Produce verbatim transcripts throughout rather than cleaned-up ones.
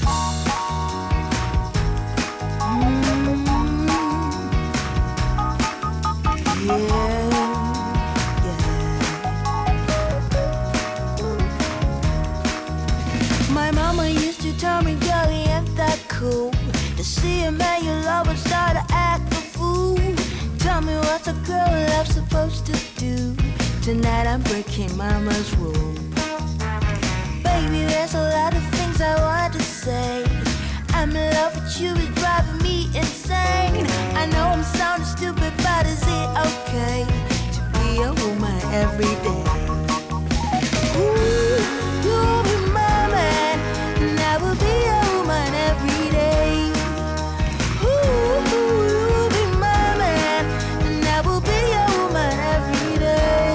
My mama used to tell me, girl, you ain't that cool. To see a man you love and start to act a fool. Tell me what's a girl love supposed to do. Tonight I'm breaking mama's rule. Baby, there's a lot of things I want to say. I'm in love with you, it's driving me insane. I know I'm sounding stupid, but is it okay to be a woman every day? Ooh, you'll be my man, and I will be a woman every day. Ooh, you'll be my man, and I will be a woman every day.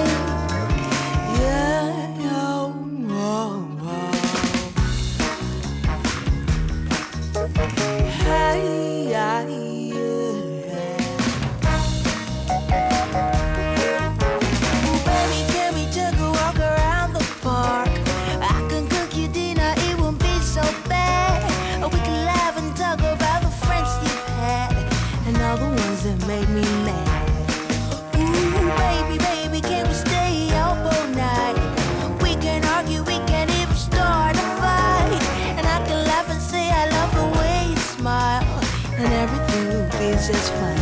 Yeah, oh, oh, oh. Hey, yeah, yeah. Oh, baby, can we take a walk around the park? I can cook you dinner, it won't be so bad. We can laugh and talk about the friends you've had and all the ones that made me mad. Ooh, baby, baby, can we stay up all night? We can argue, we can even start a fight, and I can laugh and say I love the way you smile, and everything will be just fine.